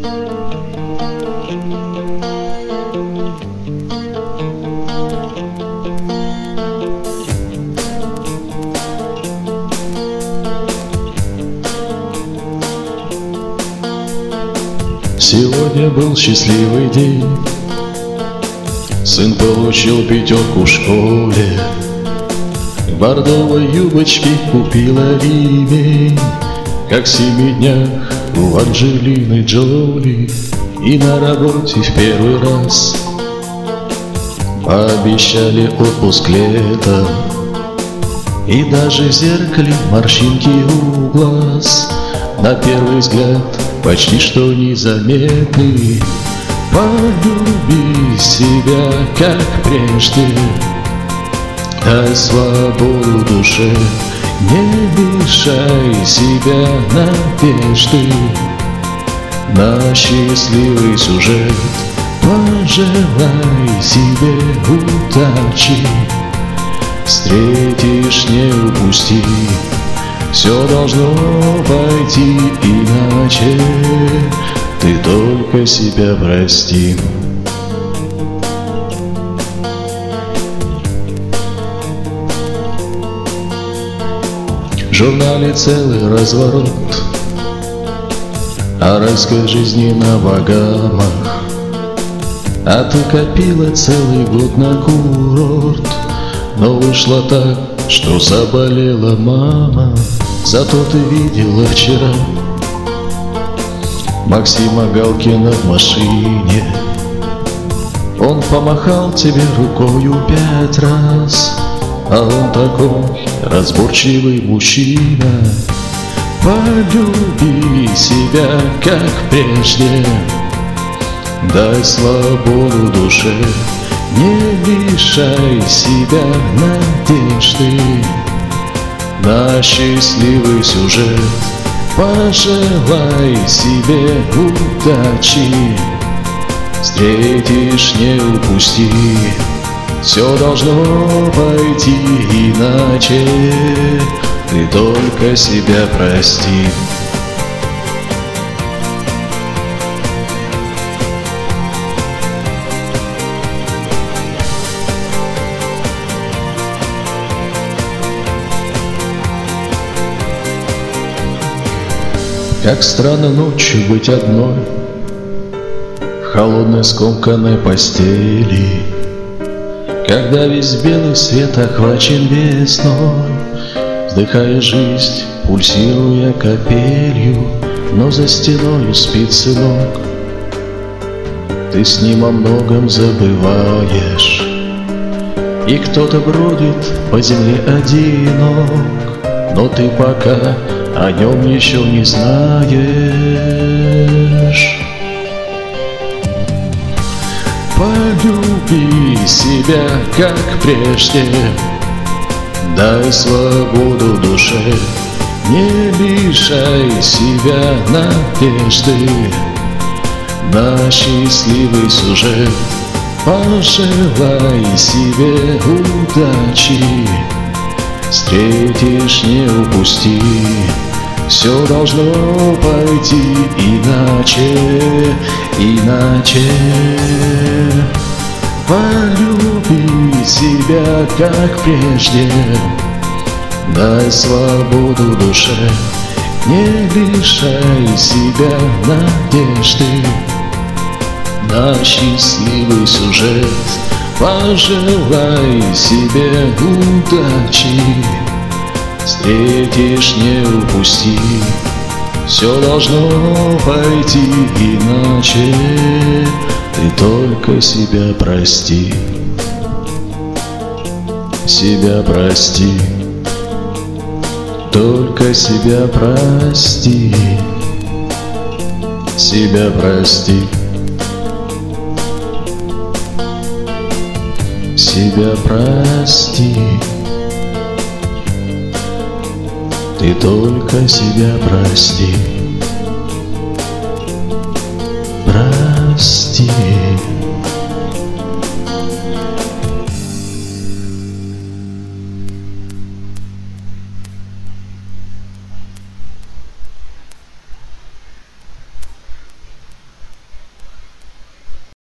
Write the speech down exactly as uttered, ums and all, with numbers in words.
Сегодня был счастливый день. Сын получил пятерку в школе. В бордовой юбочке купила ремень. Как в семи днях у Анджелины Джоли. И на работе в первый раз пообещали отпуск летом. И даже в зеркале морщинки у глаз на первый взгляд почти что незаметны. Полюби себя, как прежде, дай свободу душе, не лишай себя надежды на счастливый сюжет. Пожелай себе удачи, встретишь, не упусти. Все должно пойти иначе, ты только себя прости. В журнале целый разворот о райской жизни на Багамах. А ты копила целый год на курорт, но вышло так, что заболела мама. Зато ты видела вчера Максима Галкина в машине. Он помахал тебе рукою пять раз, а он такой разборчивый мужчина. Полюби себя, как прежде, дай свободу душе, не лишай себя надежды на счастливый сюжет. Пожелай себе удачи, встретишь, не упусти. Все должно пойти иначе, ты только себя прости. Как странно ночью быть одной в холодной скомканной постели, когда весь белый свет охвачен весной, вздыхая жизнь, пульсируя капелью. Но за стеною спит сынок, ты с ним о многом забываешь, и кто-то бродит по земле одинок, но ты пока о нем еще не знаешь. Полюби себя, как прежде, дай свободу душе, не лишай себя надежды на счастливый сюжет. Пожелай себе удачи, встретишь, не упусти. Все должно пойти иначе, иначе. Полюби себя, как прежде, дай свободу душе, не лишай себя надежды на счастливый сюжет. Пожелай себе удачи, встретишь, не упусти. Все должно пойти иначе, ты только себя прости. Себя прости, только себя прости. Себя прости, себя прости. Ты только себя прости.